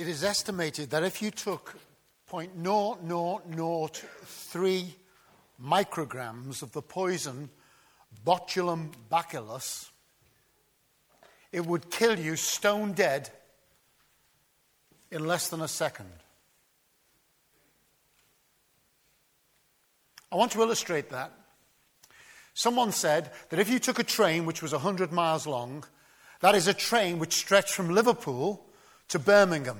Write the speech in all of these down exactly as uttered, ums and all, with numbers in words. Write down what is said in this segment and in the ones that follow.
It is estimated that if you took zero point zero zero zero three micrograms of the poison Botulinum bacillus, it would kill you stone dead in less than a second. I want to illustrate that. Someone said that if you took a train which was one hundred miles long, that is a train which stretched from Liverpool to Birmingham.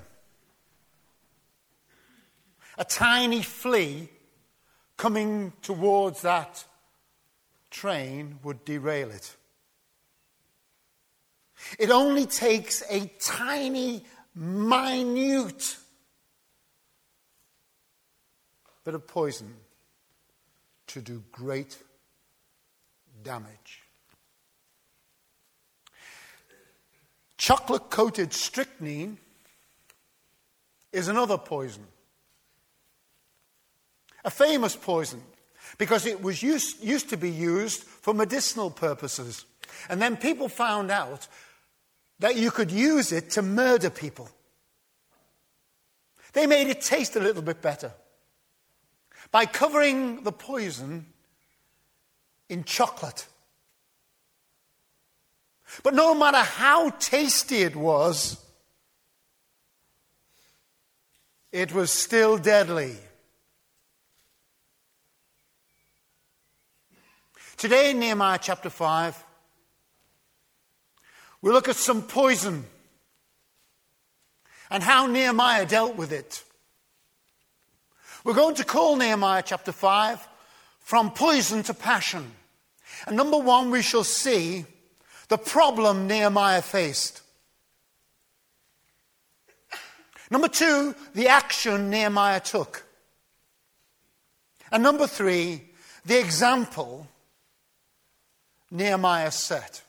A tiny flea coming towards that train would derail it. It only takes a tiny, minute bit of poison to do great damage. Chocolate-coated strychnine is another poison. A famous poison, because it was used, used to be used for medicinal purposes. And then people found out that you could use it to murder people. They made it taste a little bit better by covering the poison in chocolate. But no matter how tasty it was, it was still deadly. Today in Nehemiah chapter five, we look at some poison and how Nehemiah dealt with it. We're going to call Nehemiah chapter five From Poison to Passion. And number one, we shall see the problem Nehemiah faced. Number two, the action Nehemiah took. And number three, the example Nehemiah set.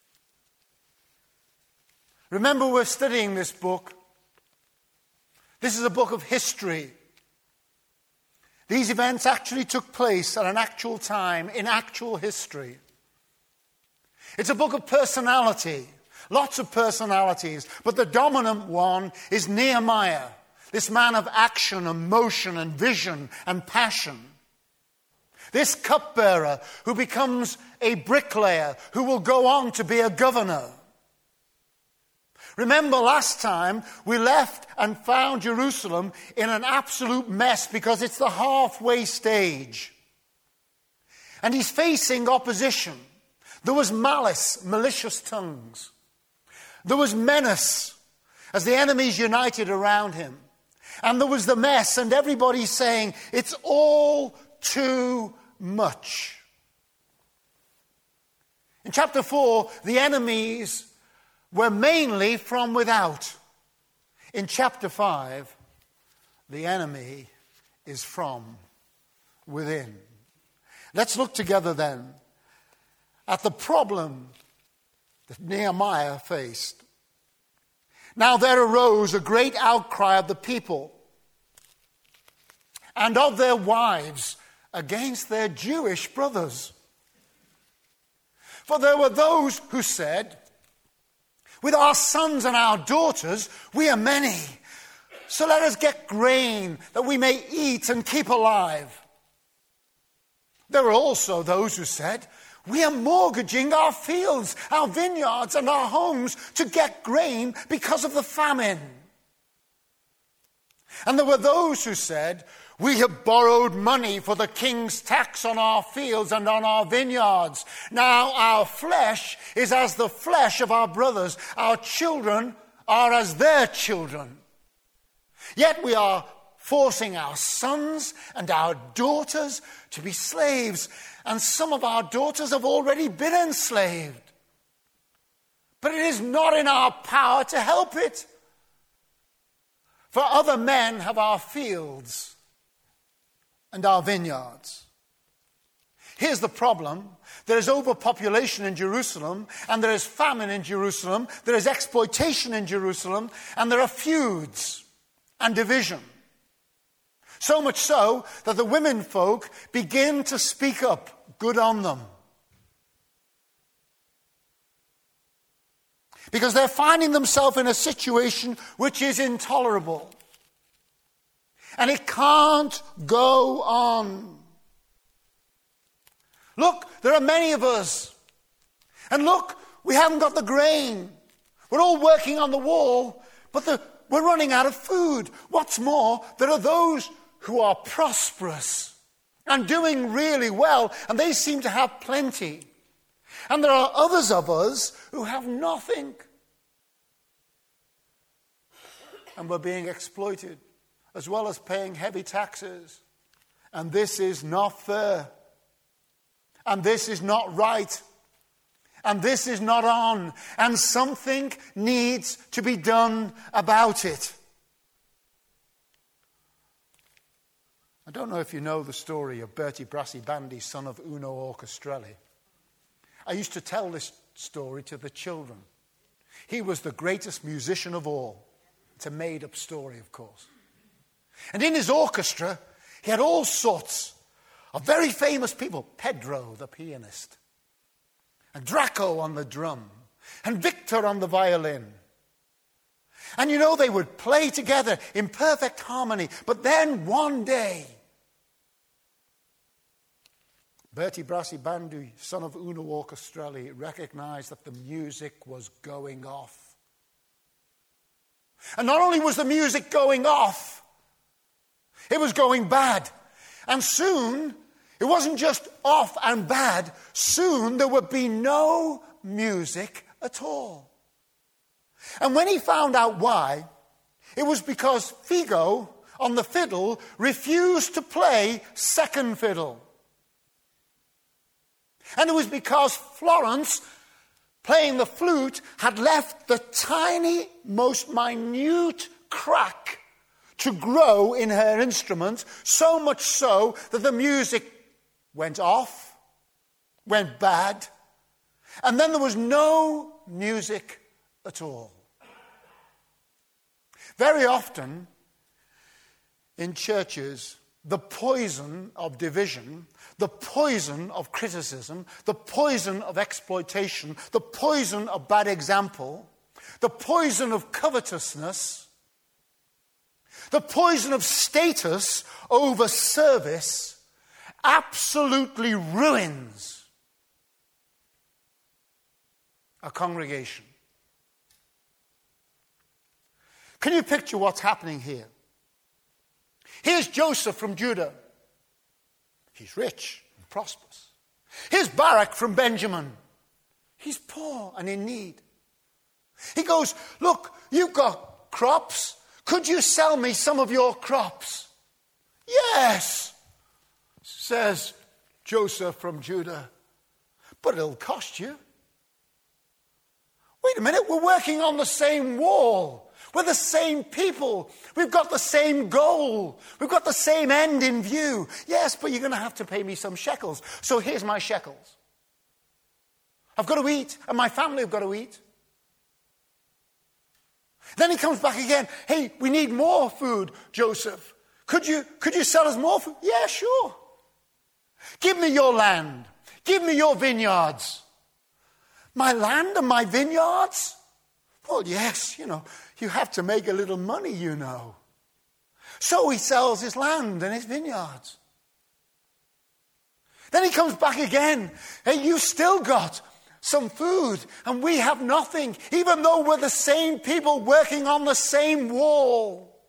Remember, we're studying this book. This is a book of history. These events actually took place at an actual time in actual history. It's a book of personality, lots of personalities, but the dominant one is Nehemiah, this man of action and motion and vision and passion. This cupbearer who becomes a bricklayer, who will go on to be a governor. Remember last time we left and found Jerusalem in an absolute mess because it's the halfway stage. And he's facing opposition. There was malice, malicious tongues. There was menace as the enemies united around him. And there was the mess and everybody saying, it's all too much. In chapter four, the enemies were mainly from without. In chapter five, the enemy is from within. Let's look together then at the problem that Nehemiah faced. Now there arose a great outcry of the people and of their wives against their Jewish brothers. For there were those who said, with our sons and our daughters, we are many. So let us get grain that we may eat and keep alive. There were also those who said, we are mortgaging our fields, our vineyards, and our homes to get grain because of the famine. And there were those who said, we have borrowed money for the king's tax on our fields and on our vineyards. Now our flesh is as the flesh of our brothers. Our children are as their children. Yet we are forcing our sons and our daughters to be slaves. And some of our daughters have already been enslaved. But it is not in our power to help it. For other men have our fields and our vineyards. Here's the problem. There is overpopulation in Jerusalem, and there is famine in Jerusalem, there is exploitation in Jerusalem, and there are feuds and division. So much so that the women folk begin to speak up. Good on them. because they're finding themselves in a situation which is intolerable. And it can't go on. Look, there are many of us. And look, we haven't got the grain. We're all working on the wall, but the, we're running out of food. What's more, there are those who are prosperous and doing really well, and they seem to have plenty. And there are others of us who have nothing. And we're being exploited, as well as paying heavy taxes. And this is not fair. And this is not right. And this is not on. And something needs to be done about it. I don't know if you know the story of Bertie Brassey Bandy, son of Uno Orchestrelli. I used to tell this story to the children. He was the greatest musician of all. It's a made-up story, of course. And in his orchestra, he had all sorts of very famous people. Pedro, the pianist, and Draco on the drum, and Victor on the violin. And you know, they would play together in perfect harmony. But then one day, Bertie Brassey Bandy, son of Uno Orchestrelli, recognized that the music was going off. And not only was the music going off, it was going bad. And soon, it wasn't just off and bad. Soon, there would be no music at all. And when he found out why, it was because Figo, on the fiddle, refused to play second fiddle. And it was because Florence, playing the flute, had left the tiny, most minute crack to grow in her instrument, so much so that the music went off, went bad, and then there was no music at all. Very often in churches, the poison of division, the poison of criticism, the poison of exploitation, the poison of bad example, the poison of covetousness, the poison of status over service absolutely ruins a congregation. Can you picture what's happening here? Here's Joseph from Judah. He's rich and prosperous. Here's Barak from Benjamin. He's poor and in need. He goes, look, you've got crops. Could you sell me some of your crops? Yes, says Joseph from Judah. But it'll cost you. Wait a minute, we're working on the same wall. We're the same people. We've got the same goal. We've got the same end in view. Yes, but you're going to have to pay me some shekels. So here's my shekels. I've got to eat, and my family have got to eat. Then he comes back again. Hey, we need more food, Joseph. Could you, could you sell us more food? Yeah, sure. Give me your land. Give me your vineyards. My land and my vineyards? Well, yes, you know, you have to make a little money, you know. So he sells his land and his vineyards. Then he comes back again. Hey, you still got some food and we have nothing, even though we're the same people working on the same wall.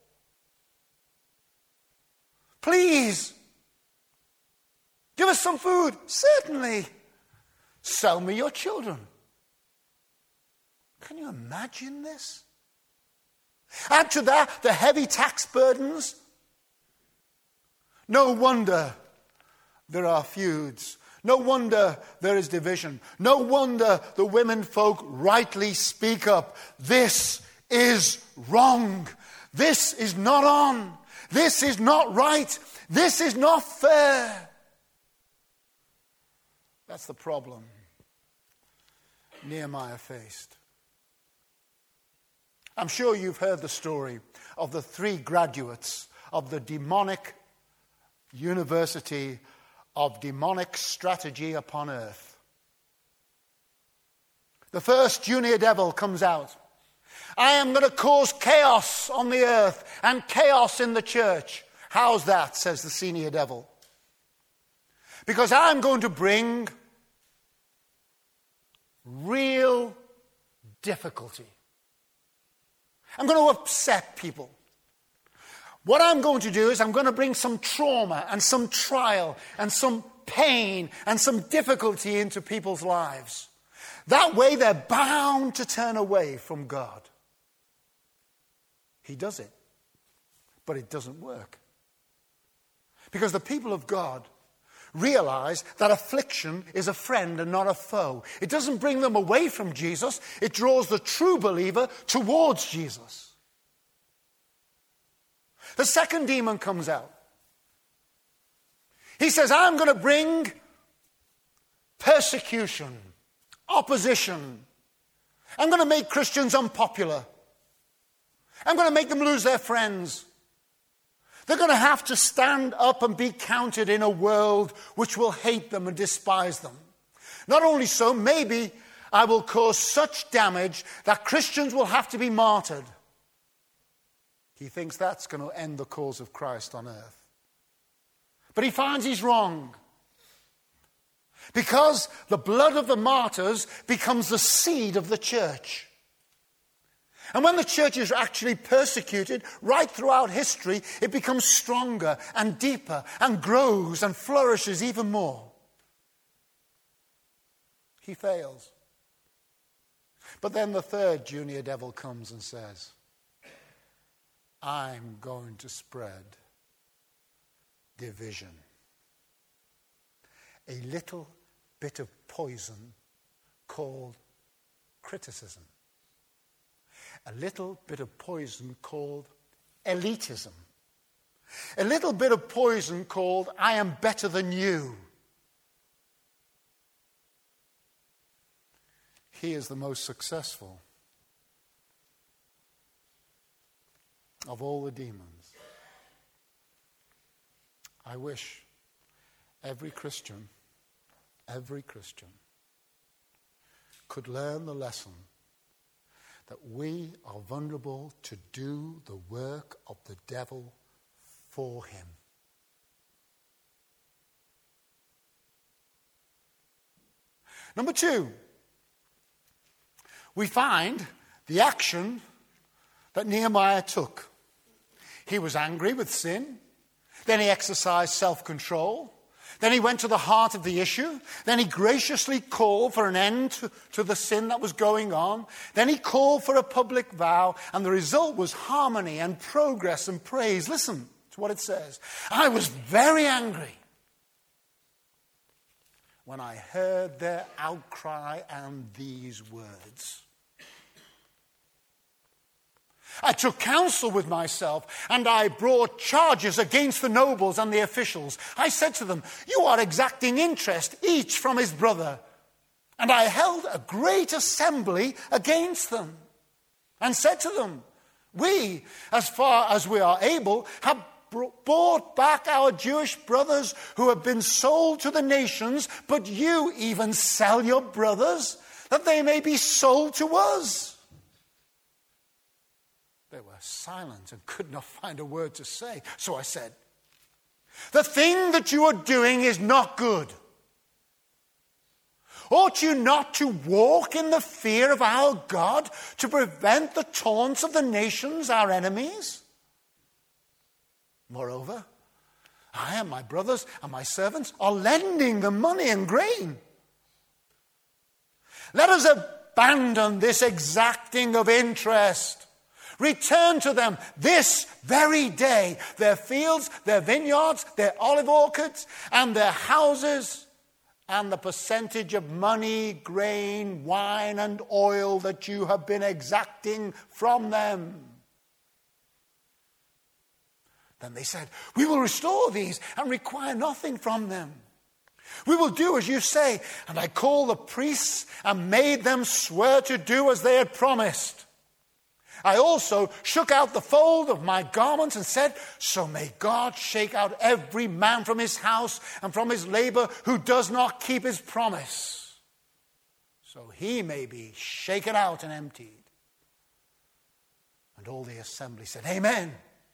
Please, give us some food. Certainly. Sell me your children. Can you imagine this? Add to that the heavy tax burdens. No wonder there are feuds. No wonder there is division. No wonder the women folk rightly speak up. This is wrong. This is not on. This is not right. This is not fair. That's the problem Nehemiah faced. I'm sure you've heard the story of the three graduates of the demonic University of Demonic Strategy upon Earth. The first junior devil comes out. I am going to cause chaos on the earth and chaos in the church. How's that, says the senior devil? Because I'm going to bring real difficulty. I'm going to upset people. What I'm going to do is I'm going to bring some trauma and some trial and some pain and some difficulty into people's lives. That way they're bound to turn away from God. He does it, but it doesn't work. Because the people of God realize that affliction is a friend and not a foe. It doesn't bring them away from Jesus. It draws the true believer towards Jesus. The second demon comes out. He says, I'm going to bring persecution, opposition. I'm going to make Christians unpopular. I'm going to make them lose their friends. They're going to have to stand up and be counted in a world which will hate them and despise them. Not only so, maybe I will cause such damage that Christians will have to be martyred. He thinks that's going to end the cause of Christ on earth. But he finds he's wrong. Because the blood of the martyrs becomes the seed of the church. And when the church is actually persecuted right throughout history, it becomes stronger and deeper and grows and flourishes even more. He fails. But then the third junior devil comes and says, I'm going to spread division. A little bit of poison called criticism. A little bit of poison called elitism. A little bit of poison called I am better than you. He is the most successful of all the demons. I wish every Christian, every Christian could learn the lesson that we are vulnerable to do the work of the devil for him. Number two, we find the action that Nehemiah took. He was angry with sin. Then he exercised self-control. Then he went to the heart of the issue. Then he graciously called for an end to, to the sin that was going on. Then he called for a public vow. And the result was harmony and progress and praise. Listen to what it says. I was very angry when I heard their outcry and these words. I took counsel with myself, and I brought charges against the nobles and the officials. I said to them, you are exacting interest, each from his brother. And I held a great assembly against them, and said to them, we, as far as we are able, have brought back our Jewish brothers who have been sold to the nations, but you even sell your brothers, that they may be sold to us. They were silent and could not find a word to say. So I said, the thing that you are doing is not good. Ought you not to walk in the fear of our God to prevent the taunts of the nations, our enemies? Moreover, I and my brothers and my servants are lending them money and grain. Let us abandon this exacting of interest. Return to them this very day their fields, their vineyards, their olive orchards, and their houses, and the percentage of money, grain, wine, and oil that you have been exacting from them. Then they said, we will restore these and require nothing from them. We will do as you say. And I called the priests and made them swear to do as they had promised. I also shook out the fold of my garments and said, so may God shake out every man from his house and from his labor who does not keep his promise. so he may be shaken out and emptied. And all the assembly said, Amen.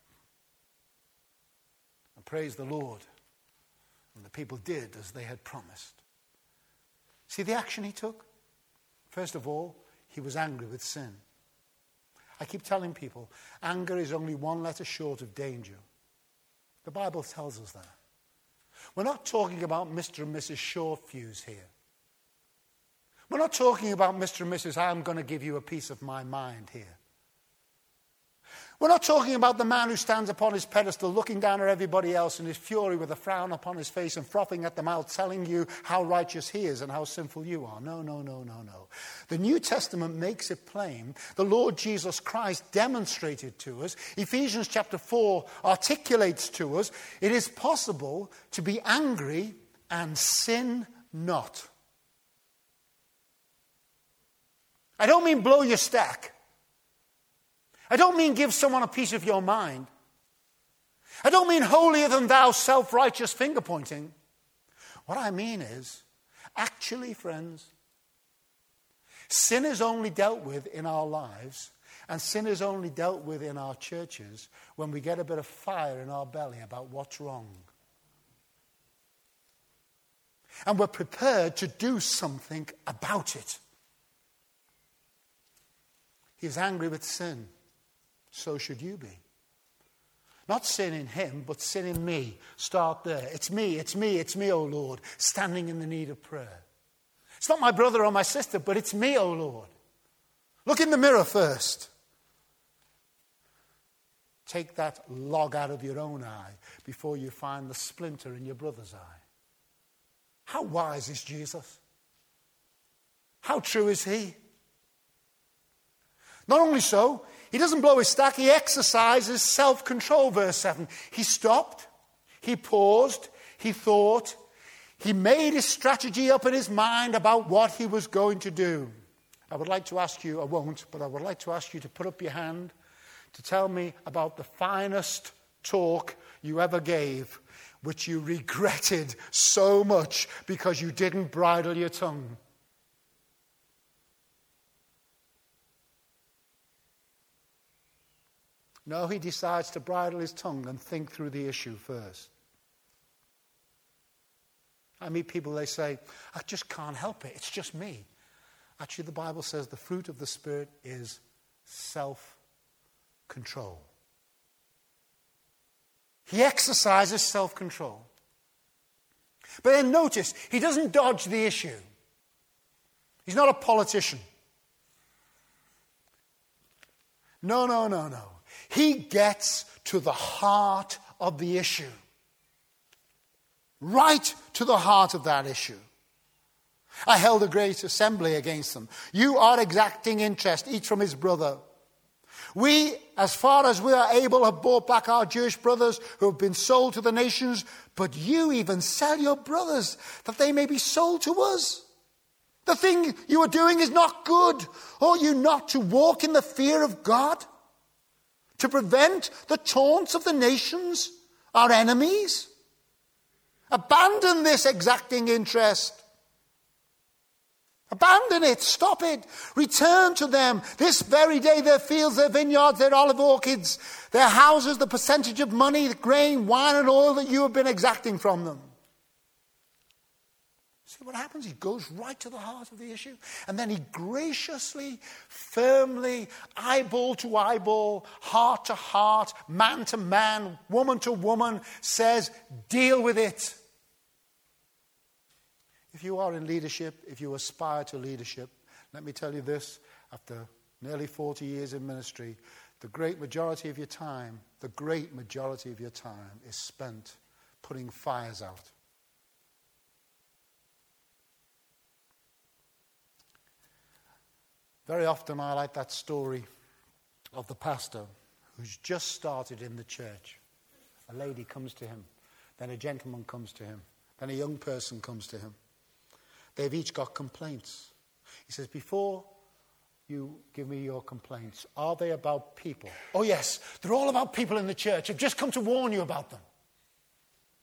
And praise the Lord. And the people did as they had promised. See the action he took? First of all, he was angry with sin. I keep telling people, anger is only one letter short of danger. The Bible tells us that. We're not talking about Mister and Missus Shortfuse here. We're not talking about Mister and Missus I'm going to give you a piece of my mind here. We're not talking about the man who stands upon his pedestal looking down at everybody else in his fury with a frown upon his face and frothing at the mouth telling you how righteous he is and how sinful you are. No, no, no, no, no. The New Testament makes it plain. The Lord Jesus Christ demonstrated to us. Ephesians chapter four articulates to us. It is possible to be angry and sin not. I don't mean blow your stack. I don't mean give someone a piece of your mind. I don't mean holier than thou self-righteous finger pointing. What I mean is, actually, friends, sin is only dealt with in our lives, and sin is only dealt with in our churches when we get a bit of fire in our belly about what's wrong. And we're prepared to do something about it. He's angry with sin. So should you be. Not sin in him, but sin in me. Start there. It's me, it's me, it's me, O Lord, standing in the need of prayer. It's not my brother or my sister, but it's me, O Lord. Look in the mirror first. Take that log out of your own eye before you find the splinter in your brother's eye. How wise is Jesus? How true is he? Not only so, he doesn't blow his stack, he exercises self-control, verse seven. He stopped, he paused, he thought, he made his strategy up in his mind about what he was going to do. I would like to ask you, I won't, but I would like to ask you to put up your hand to tell me about the finest talk you ever gave, which you regretted so much because you didn't bridle your tongue. No, he decides to bridle his tongue and think through the issue first. I meet people, they say, I just can't help it. It's just me. Actually, the Bible says the fruit of the Spirit is self-control. He exercises self-control. But then notice, he doesn't dodge the issue. He's not a politician. No, no, no, no. He gets to the heart of the issue. Right to the heart of that issue. I held a great assembly against them. You are exacting interest, each from his brother. We, as far as we are able, have bought back our Jewish brothers who have been sold to the nations, but you even sell your brothers that they may be sold to us. The thing you are doing is not good. Ought you not to walk in the fear of God? To prevent the taunts of the nations, our enemies? Abandon this exacting interest. Abandon it. Stop it. Return to them this very day their fields, their vineyards, their olive orchards, their houses, the percentage of money, the grain, wine, and oil that you have been exacting from them. See what happens? He goes right to the heart of the issue. And then he graciously, firmly, eyeball to eyeball, heart to heart, man to man, woman to woman, says, deal with it. If you are in leadership, if you aspire to leadership, let me tell you this, after nearly forty years in ministry, the great majority of your time, the great majority of your time is spent putting fires out. Very often I like that story of the pastor who's just started in the church. A lady comes to him, then a gentleman comes to him, then a young person comes to him. They've each got complaints. He says, before you give me your complaints, are they about people? Oh yes, they're all about people in the church. I've just come to warn you about them.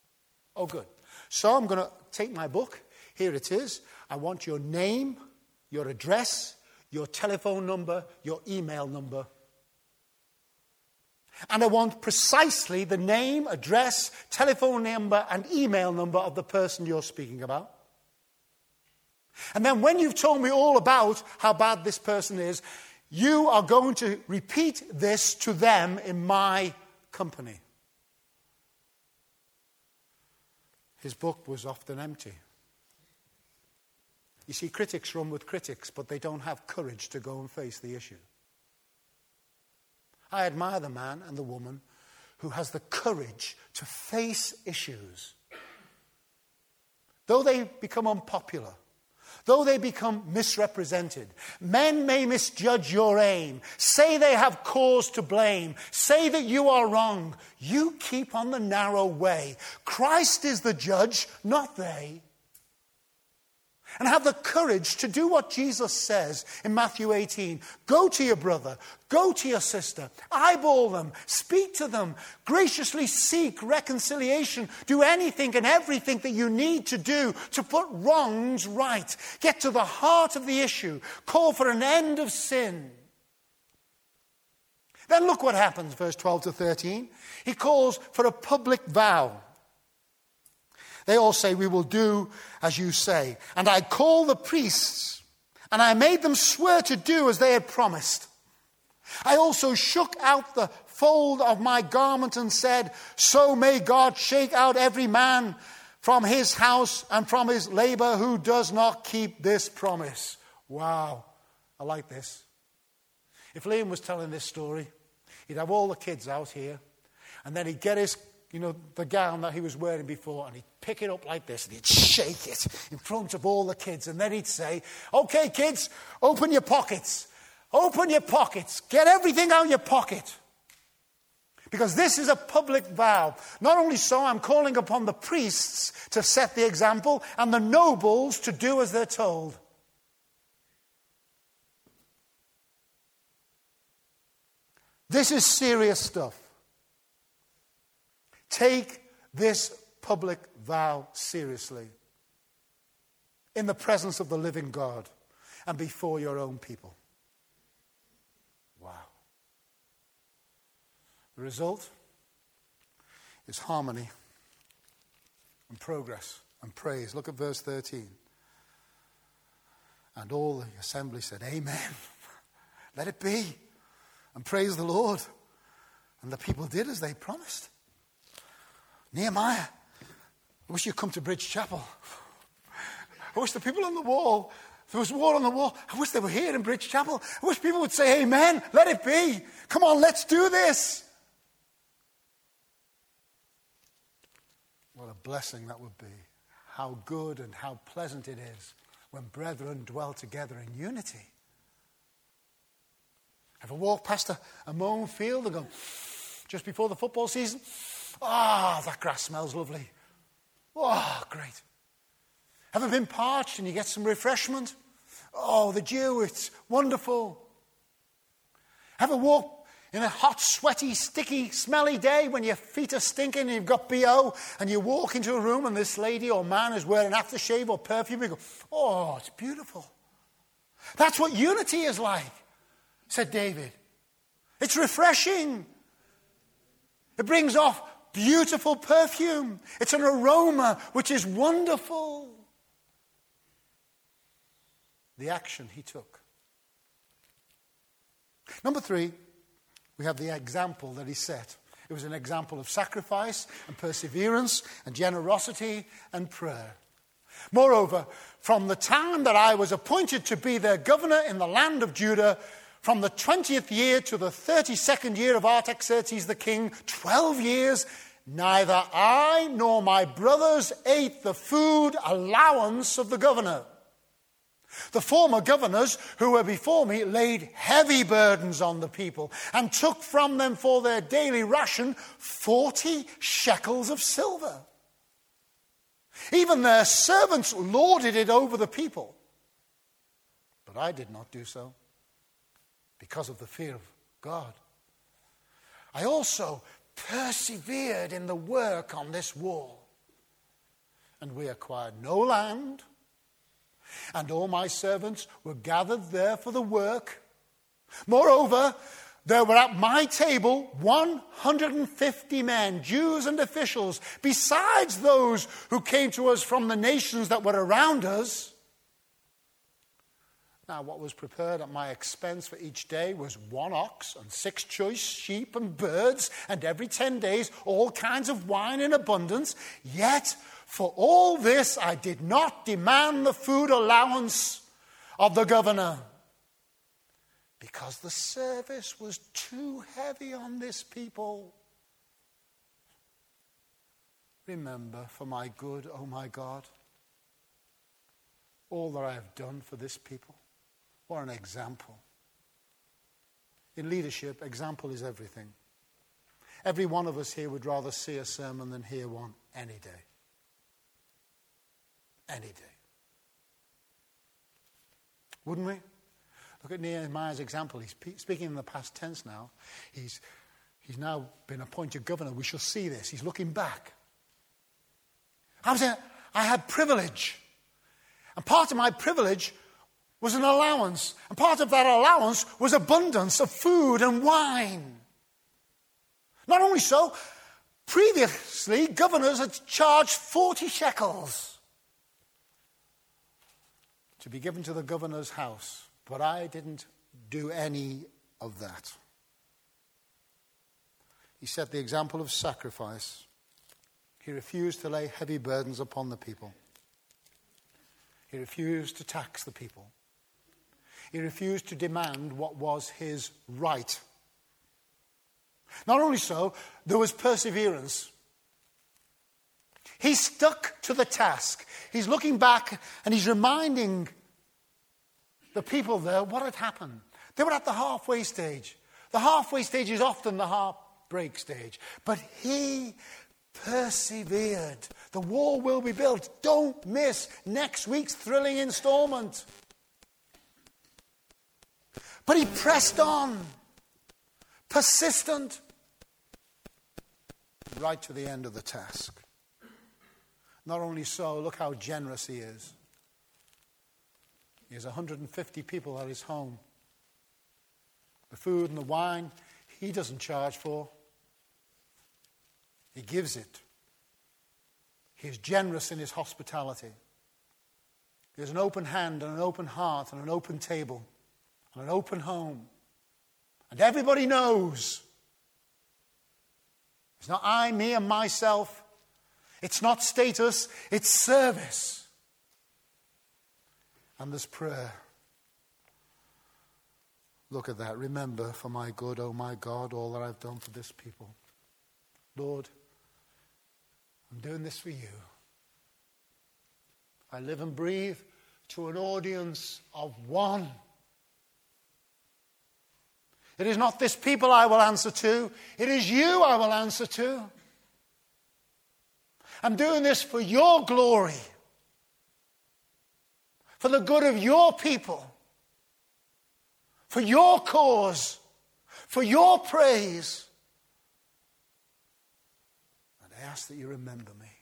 Oh good. So I'm going to take my book. Here it is. I want your name, your address, your telephone number, your email number. And I want precisely the name, address, telephone number, and email number of the person you're speaking about. And then when you've told me all about how bad this person is, you are going to repeat this to them in my company. His book was often empty. You see, critics run with critics, but they don't have courage to go and face the issue. I admire the man and the woman who has the courage to face issues. Though they become unpopular, though they become misrepresented, men may misjudge your aim, say they have cause to blame, say that you are wrong. You keep on the narrow way. Christ is the judge, not they. And have the courage to do what Jesus says in Matthew eighteen. Go to your brother, go to your sister, eyeball them, speak to them, graciously seek reconciliation. Do anything and everything that you need to do to put wrongs right. Get to the heart of the issue. Call for an end of sin. Then look what happens, verse twelve to thirteen. He calls for a public vow. They all say, we will do as you say. And I called the priests, and I made them swear to do as they had promised. I also shook out the fold of my garment and said, so may God shake out every man from his house and from his labor who does not keep this promise. Wow, I like this. If Liam was telling this story, he'd have all the kids out here, and then he'd get his You know, the gown that he was wearing before, and he'd pick it up like this, and he'd shake it in front of all the kids, and then he'd say, okay, kids, open your pockets. Open your pockets. Get everything out of your pocket. Because this is a public vow. Not only so, I'm calling upon the priests to set the example, and the nobles to do as they're told. This is serious stuff. Take this public vow seriously in the presence of the living God and before your own people. Wow. The result is harmony and progress and praise. Look at verse thirteen. And all the assembly said, amen. Let it be. And praise the Lord. And the people did as they promised. Nehemiah, I wish you'd come to Bridge Chapel. I wish the people on the wall, there was a wall on the wall, I wish they were here in Bridge Chapel. I wish people would say, amen, let it be. Come on, let's do this. What a blessing that would be. How good and how pleasant it is when brethren dwell together in unity. Ever walk past a, a mown field and go, just before the football season, ah, oh, that grass smells lovely. Oh, great. Ever been parched and you get some refreshment? Oh, the dew, it's wonderful. Ever walk in a hot, sweaty, sticky, smelly day when your feet are stinking and you've got B O and you walk into a room and this lady or man is wearing aftershave or perfume and you go, oh, it's beautiful. That's what unity is like, said David. It's refreshing. It brings off beautiful perfume. It's an aroma which is wonderful. The action he took. Number three, we have the example that he set. It was an example of sacrifice and perseverance and generosity and prayer. Moreover, from the time that I was appointed to be their governor in the land of Judah, from the twentieth year to the thirty-second year of Artaxerxes the king, twelve years, neither I nor my brothers ate the food allowance of the governor. The former governors who were before me laid heavy burdens on the people and took from them for their daily ration forty shekels of silver. Even their servants lorded it over the people. But I did not do so because of the fear of God. I also persevered in the work on this wall. And we acquired no land, And all my servants were gathered there for the work. Moreover, there were at my table one hundred fifty men, Jews and officials, besides those who came to us from the nations that were around us. Now, what was prepared at my expense for each day was one ox and six choice sheep and birds, and every ten days all kinds of wine in abundance. Yet, for all this, I did not demand the food allowance of the governor, because the service was too heavy on this people. Remember, for my good, oh my God, all that I have done for this people. What an example. In leadership, example is everything. Every one of us here would rather see a sermon than hear one any day. Any day. Wouldn't we? Look at Nehemiah's example. He's speaking in the past tense now. He's, he's now been appointed governor. We shall see this. He's looking back. I was in, I had privilege. And part of my privilege was an allowance. And part of that allowance was abundance of food and wine. Not only so, previously governors had charged forty shekels to be given to the governor's house. But I didn't do any of that. He set the example of sacrifice. He refused to lay heavy burdens upon the people. He refused to tax the people. He refused to demand what was his right. Not only so, there was perseverance. He stuck to the task. He's looking back and he's reminding the people there what had happened. They were at the halfway stage. The halfway stage is often the heartbreak stage. But he persevered. The wall will be built. Don't miss next week's thrilling installment. But he pressed on. Persistent. Right to the end of the task. Not only so, look how generous he is. He has one hundred fifty people at his home. The food and the wine, he doesn't charge for. He gives it. He is generous in his hospitality. He has an open hand and an open heart and an open table and an open home. And everybody knows. It's not I, me, and myself. It's not status, it's service. And there's prayer. Look at that. Remember, for my good, oh my God, all that I've done for this people. Lord, I'm doing this for you. I live and breathe to an audience of one. It is not this people I will answer to. It is you I will answer to. I'm doing this for your glory. For the good of your people. For your cause. For your praise. And I ask that you remember me.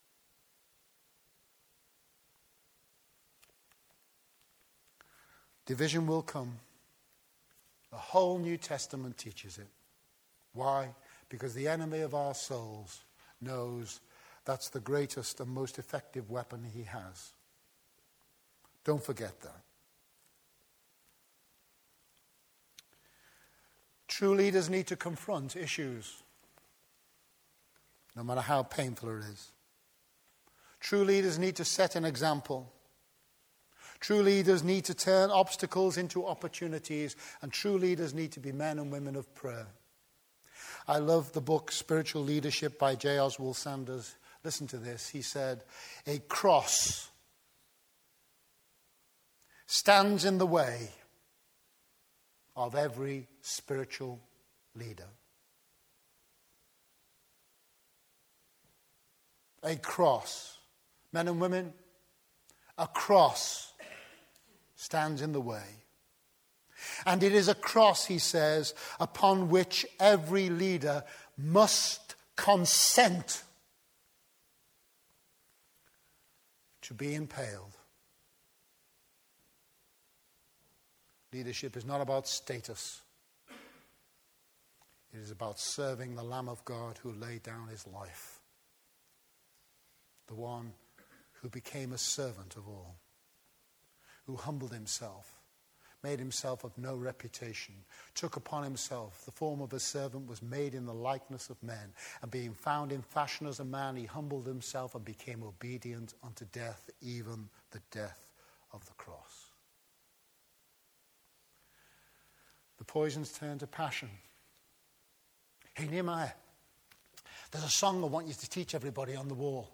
Division will come. The whole New Testament teaches it. Why? Because the enemy of our souls knows that's the greatest and most effective weapon he has. Don't forget that. True leaders need to confront issues, no matter how painful it is. True leaders need to set an example. True leaders need to turn obstacles into opportunities, and true leaders need to be men and women of prayer. I love the book Spiritual Leadership by J. Oswald Sanders. Listen to this. He said, a cross stands in the way of every spiritual leader. A cross. Men and women, a cross stands in the way. And it is a cross, he says, upon which every leader must consent to be impaled. Leadership is not about status. It is about serving the Lamb of God who laid down his life. The one who became a servant of all. Who humbled himself, made himself of no reputation, took upon himself the form of a servant, was made in the likeness of men, and being found in fashion as a man, he humbled himself and became obedient unto death, even the death of the cross. The poisons turned to passion. Hey, Nehemiah, there's a song I want you to teach everybody on the wall.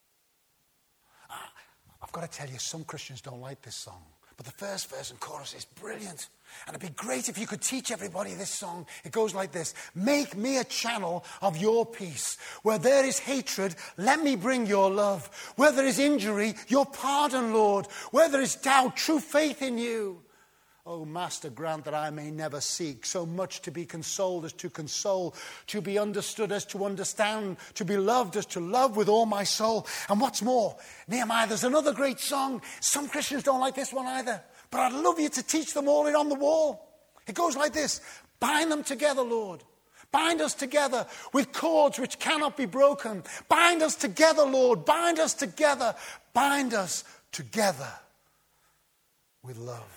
I've got to tell you, some Christians don't like this song. But the first verse and chorus is brilliant. And it'd be great if you could teach everybody this song. It goes like this. Make me a channel of your peace. Where there is hatred, let me bring your love. Where there is injury, your pardon, Lord. Where there is doubt, true faith in you. O Master, grant that I may never seek so much to be consoled as to console, to be understood as to understand, to be loved as to love with all my soul. And what's more, Nehemiah, there's another great song. Some Christians don't like this one either, but I'd love you to teach them all it on the wall. It goes like this. Bind them together, Lord. Bind us together with cords which cannot be broken. Bind us together, Lord. Bind us together. Bind us together with love.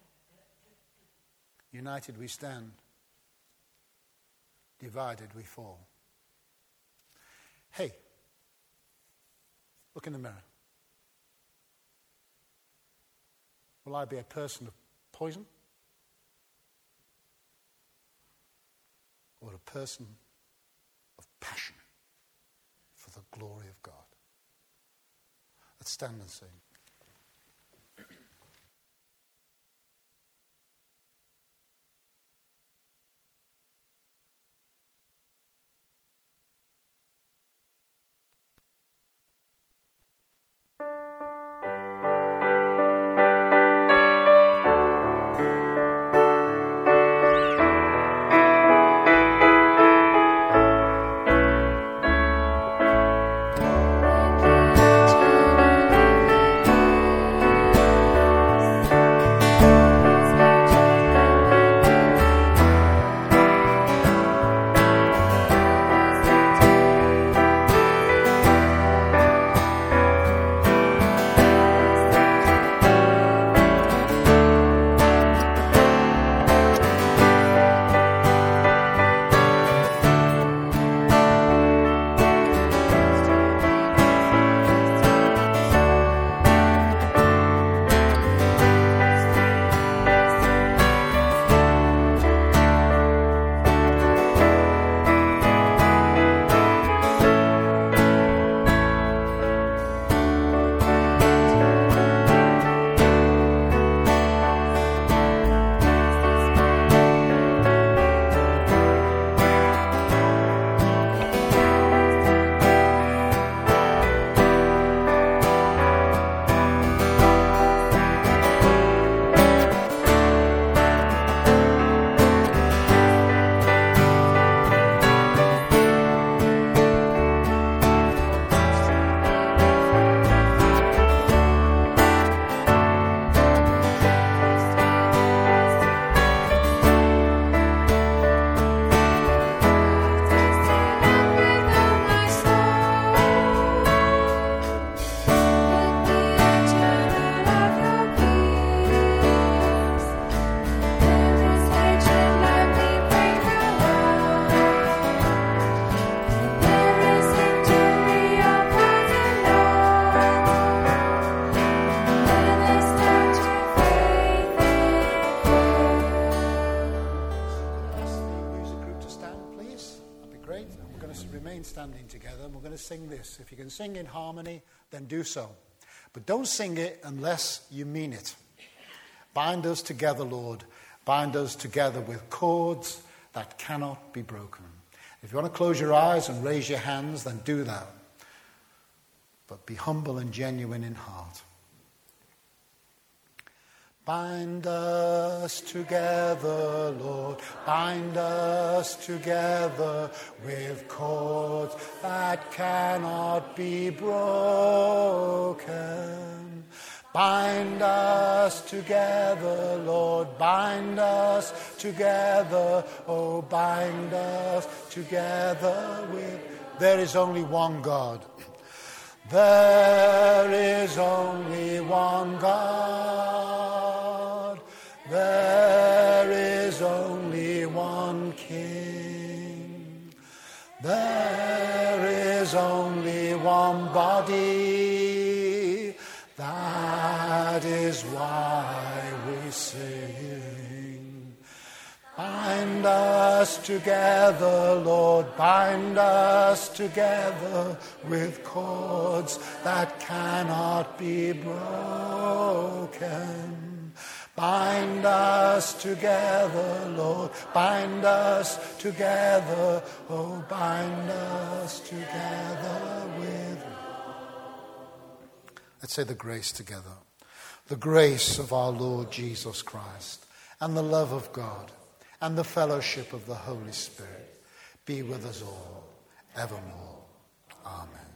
United we stand, divided we fall. Hey, look in the mirror. Will I be a person of poison? Or a person of passion for the glory of God? Let's stand and sing. Standing together, and we're going to sing this. If you can sing in harmony, then do so. But don't sing it unless you mean it. Bind us together, Lord. Bind us together with cords that cannot be broken. If you want to close your eyes and raise your hands, then do that. But be humble and genuine in heart. Bind us together, Lord, bind us together with cords that cannot be broken. Bind us together, Lord, bind us together. Oh, bind us together with... There is only one God. There is only one God. There is only one King. There is only one body. That is why we sing. Bind us together, Lord, bind us together with cords that cannot be broken. Bind us together, Lord, bind us together, oh, bind us together with... Let's say the grace together. The grace of our Lord Jesus Christ and the love of God and the fellowship of the Holy Spirit be with us all evermore. Amen.